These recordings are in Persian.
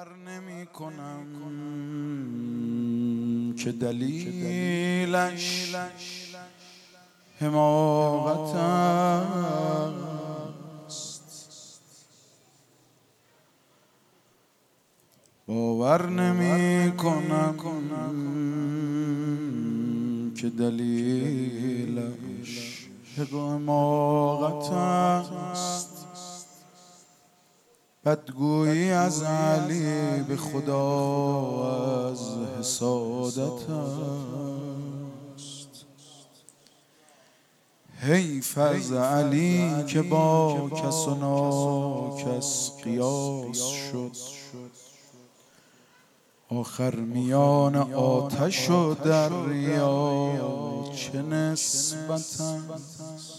باور نمی کنم که دلیلش حماقت است. باور نمی کنم که دلیلش حماقت است. بدگویی از علی به خدا از حسادت است. حیف از علی که با کس و ناکس قیاس شد، آخر میان آتش و دریا چه نسبت است.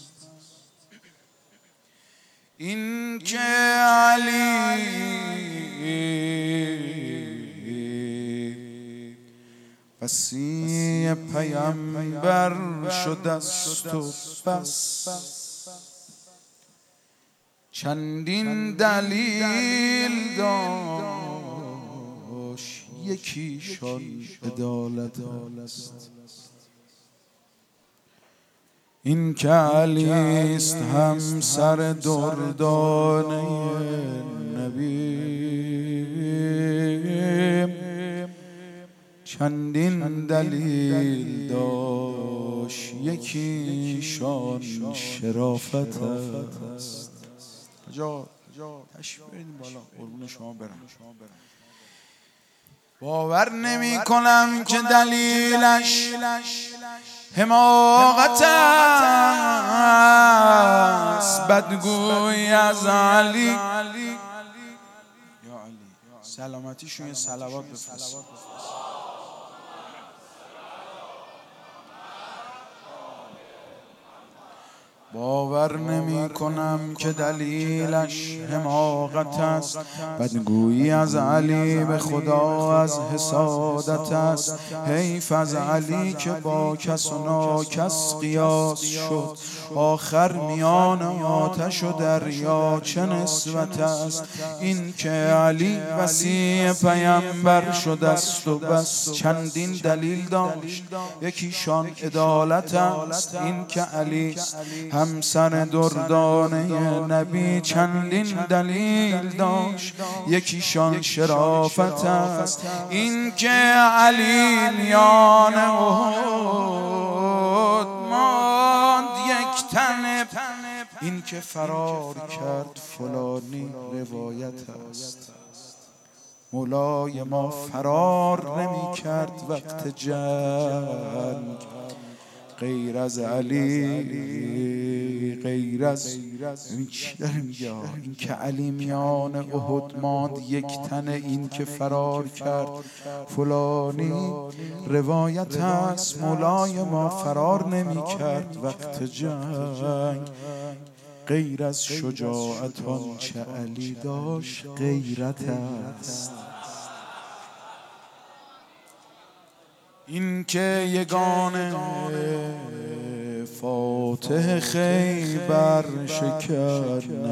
این که علی وصی پیامبر شده است و بس، چندین دلیل داشت یکیشان عدالت است. این که علیست همسر دردانه نبی، چندین دلیل داشت یکیشان شرافت است. تشریف برید بالا، قربون شما برم. باور نمی کنم که دلیلش حماقت است. بدگویی از علی، یا علی سلامتیشون یه صلوات بفرست. باور نمی کنم که دلیلش حماقت است. بدگویی از علی به خدا از حسادت است. حیف از علی که با کس و ناکس قیاس شد، آخر میان آتش و دریا چه نسبت است. این که علی وصی پیامبر شده است و بس، چندین دلیل داشت یکیشان عدالت است. این که علی همسر دردانه نبی، چندین دلیل داشت یکیشان شرافت است. این که علی میان احد ماند یک تن، این که فرار کرد فلانی روایت است. مولای ما فرار نمی کرد وقت جنگ، غیر از علی، غیر از این چی داره میگه؟ این که علی میان احد ماند یک تن، این که فرار کرد فلانی روایت است. مولای ما فرار نمی کرد وقت جنگ، غیر از شجاعت آنچه علی داشت غیرت است. این که یگانه فاتح خیبر شکن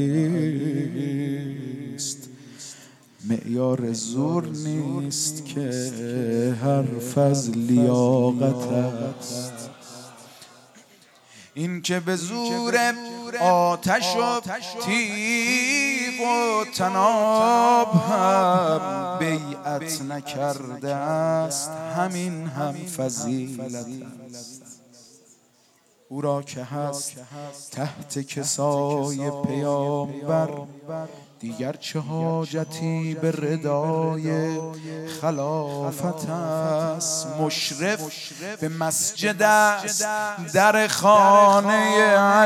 علیست، معیار زور نیست که حرف از لیاقت است. این که به زور آتش و تیغ و طناب هم بیعت نکرده است، همین هم فضیلت است. او را که هست تحت کسای پیامبر، دیگر چه حاجتی به ردای خلافت است. مشرف به مسجد است در خانه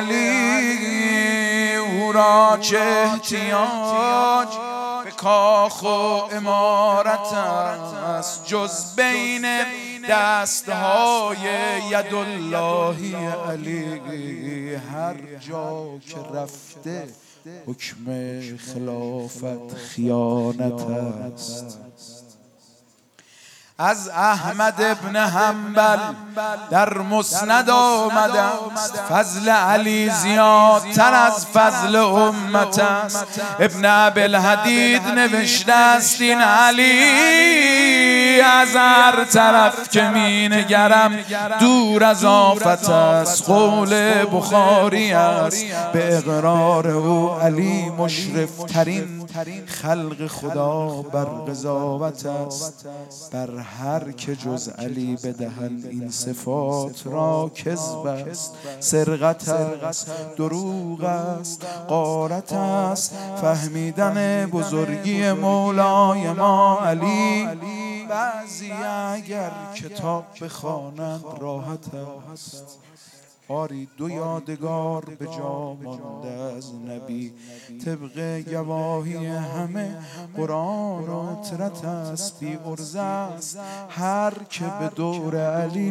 علی، او را چه احتیاج به کاخ و امارت است. جز بین دستهای یداللهی علی، هر جا که رفته حکم خلافت خیانت است. از احمد ابن حنبل در مسند آمده است فضل علی زیادتر از فضل امت است. ابن ابوالحدید نوشته است این علی از هر طرف که می نگرم دور از آفت است. قول بخاری است به اقرار او علی مشرف ترین خلق خدا بر قضاوت است. بر هر که جز علی بدهند این صفات را کذب است، سرقت است، دروغ است، غارت است. فهمیدن بزرگی مولای ما علی بعضی اگر کتاب بخوانند راحت است. آری دو یادگار به جا مانده از نبی، طبق گواهی همه قرآن و اطرت است. بی عرضه است هر که به دور علی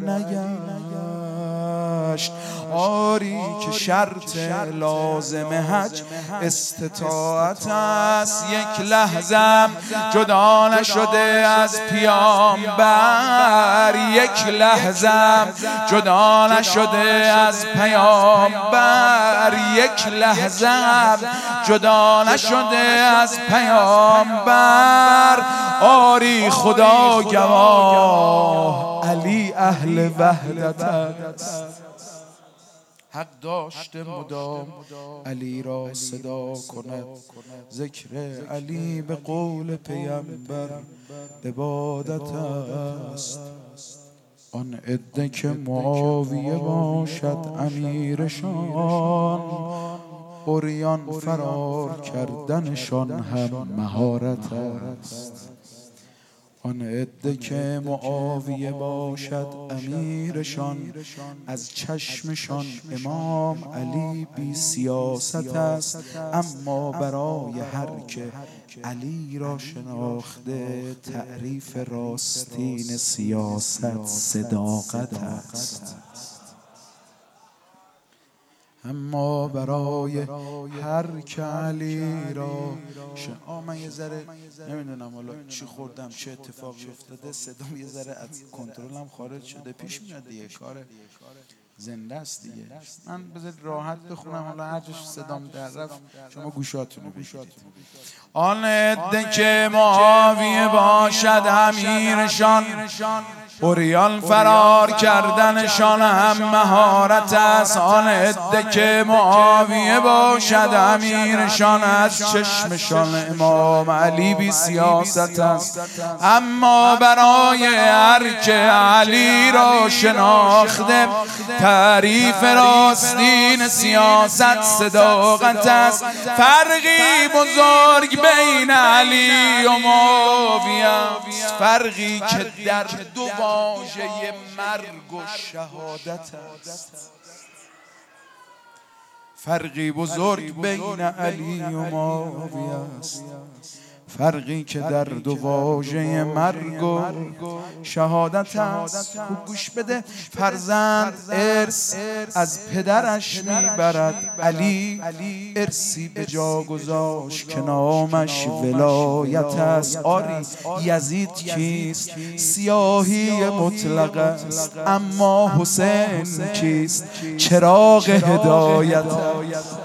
نگشت. آری که شرط لازم حج استطاعت است. یک لحظه جدا نشده از پیامبر، یک لحظه جدا نشده از پیامبر، یک لحظه جدا نشده از پیامبر. آری خدا گواه علی اهل وحدت است. حق داشته مدام علی را صدا کند، ذکر علی به قول پیامبر عبادت است. آن عده که معاویه باشد امیرشان، عریان فرار کردنشان هم مهارت است. آن عده که معاویه باشد امیرشان، از چشمشان امام علی بی سیاست است. اما برای هر که علی را شناخته تعریف راستین سیاست صداقت است. اما برای هر که علی را من یه ذره نمیدونم حالا چی خوردم چه اتفاقی افتاده، صدام یه ذره از کنترلم خارج شده. پیش میاد دیگه، کار زنده است دیگه. من بذارید راحت بخونم، حالا هر جاش صدام در رفت شما گوشاتونو بگیرید. آن عده که معاویه باشد امیرشان، عریان فرار کردنشان هم مهارت است. آن عده که معاویه باشد امیرشان، از چشمشان امام علی بی سیاست است. اما برای هر که علی را شناخته تعریف راستین سیاست صداقت است. فرقی بزرگ بین علی و معاویه است، فرقی که در دو واژه مرگ و شهادت است. فرقی بزرگ بین علی و معاویه است، فرقی که در دو واژه مرگ و شهادت است. خوب گوش بده، فرزند ارث از پدرش میبرد، علی ارثی به جا گذاشت که نامش ولایت است. آری یزید کیست؟ سیاهی مطلق است. اما حسین کیست؟ چراغ هدایت است.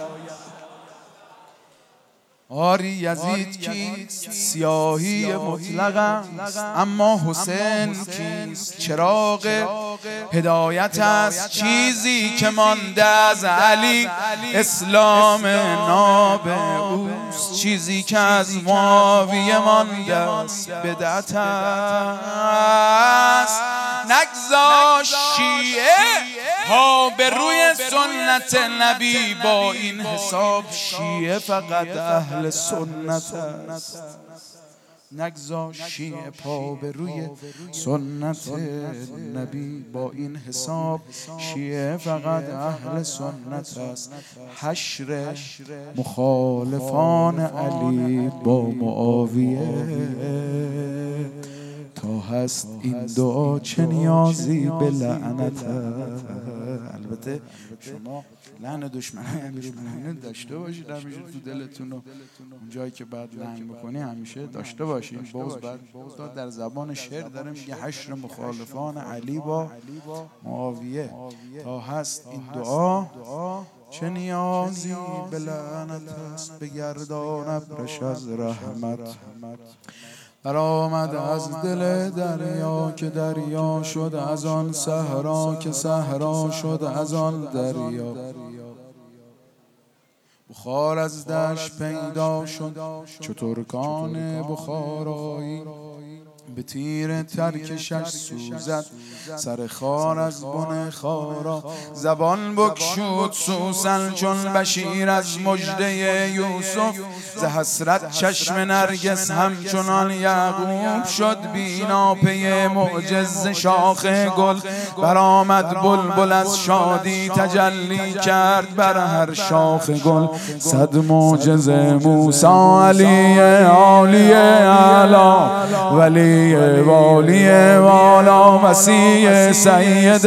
آری یزید کیست؟ سیاهی مطلق است. اما حسین کیست؟ چراغ هدایت است. چیزی که مانده از علی اسلام ناب اوست، چیزی که از معاویه مانده است بدعت است. نگذاشت شیعه پا به روی سنت نبی، با این حساب شیعه فقط اهل سنت است. نگذاشت شیعه پا به روی سنت نبی، با این حساب شیعه فقط اهل سنت است. حشر مخالفان علی با معاویه، تا هست این دعا چه نیازی به لعنت. البته البته شما لعن دشمنای امیرالمومنین داشته باشید همیشه تو دلتون و اون جایی که بعد لعن بکنی همیشه داشته باشید. بغض در زبان شعر داره میگه حشر مخالفان علی با معاویه تا هست این دعا چه نیازی به لعنت است بگردان ابرش از رحمت. برآمد از دل دریا که دریا شد از آن صحرا که صحرا شد از آن دریا. بخار از دشت پیدا شد چو ترکان بخارایی به تیر ترکشش سوزد سر خار از بن خارا. زبان بگشود سوسن چون بشیر از مژده یوسف ز حسرت چشم نرگس همچنان یعقوب شد بینا پی معجز شاخ گل. برآمد بلبل از شادی تجلی کرد بر هر شاخ گل. صد معجزه موسی علی عالی اعلی ولی والی والا مسیح سید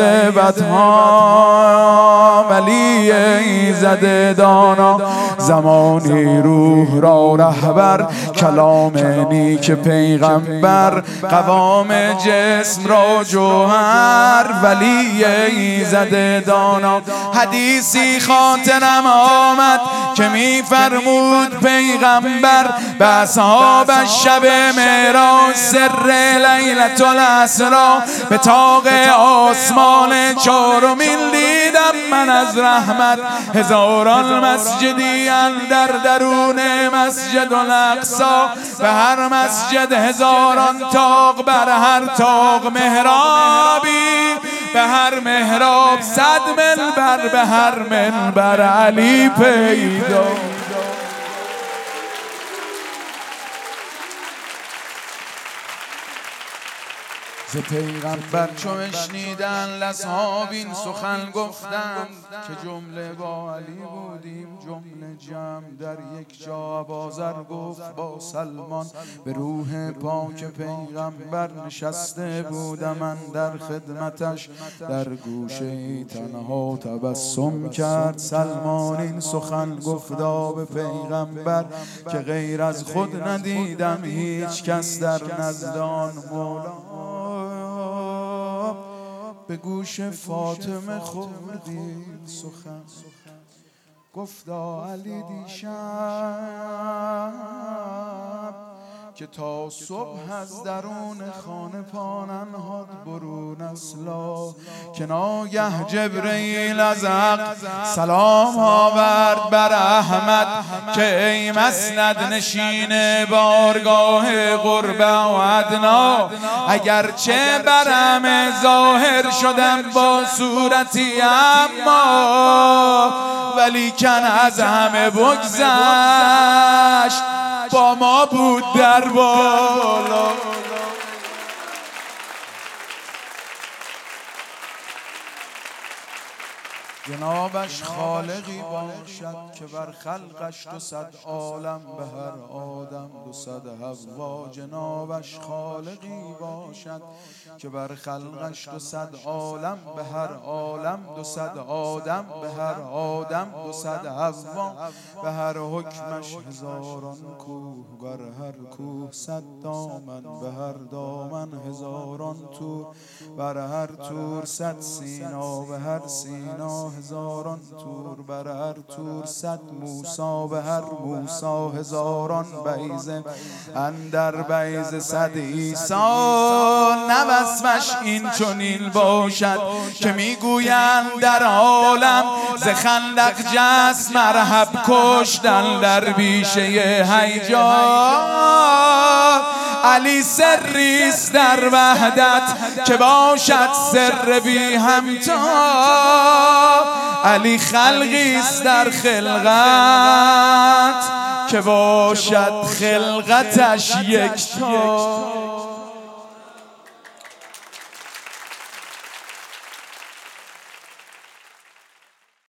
بدها ولی ایزد دانا. زمانی روح را رهبر کلام نیک پیغمبر قوام جسم را جوهر ولی ایزد دانا. حدیثی خاطرم آمد که میفرمود پیغمبر به اصحابش شب معراج سر لیلة الاسری به طاق آسمان چهارمین دیدم من از رحمت هزاران مسجدی اندر درون مسجد الاقصی. به هر مسجد هزاران طاق بر هر طاق محرابی به هر محراب صد منبر به هر منبر علی پیدا. ز پیغمبر چو شنیدن لاصحاب این سخن گفتند که جمله با علی بودیم جمله جمع در یک جا. ابوذر گفت با سلمان به روح پاک پیغمبر نشسته بودم من در خدمتش در گوشه ای تنها تبسم کرد سلمان این سخن گفتا به پیغمبر که غیر از خود ندیدم هیچ کس در نزدان مولا. به گوش فاطمه خوردی سخن گفتا علی دیشب که تا صبح از درون خانه پا ننهاد برون اصلا. که ناگه جبرئیل از حق سلام آورد بر احمد که ای مسند نشین بارگاه قربه و ادنا. اگرچه بر همه ظاهر شدم با صورتی اما ولیکن از همه بگذشت با ما بود در بالا. جنابش خالقی باشد که بر خلقش 200 عالم به هر آدم 200 حوا. جنابش خالقی باشد که بر خلقش 200 عالم به هر عالم 200 آدم به هر آدم 200 حوا. به هر حکمش هزاران کوه بر هر کوه 100 دامن به هر دامن هزاران تور بر هر تور 100 سینا به هر سینا هزاران تور بر هر تور 100 موسی به هر موسی هزاران بیضه اندر بیضه 100 عیسی. نه وصفش این چنین باشد که میگویند در عالم ز خندق جست مرحب کشتن در بیشه هیجا. علی سریست در وحدت که باشد سر بی همتا. علی خلقیست در خلقت که باشد خلقتش یکتا.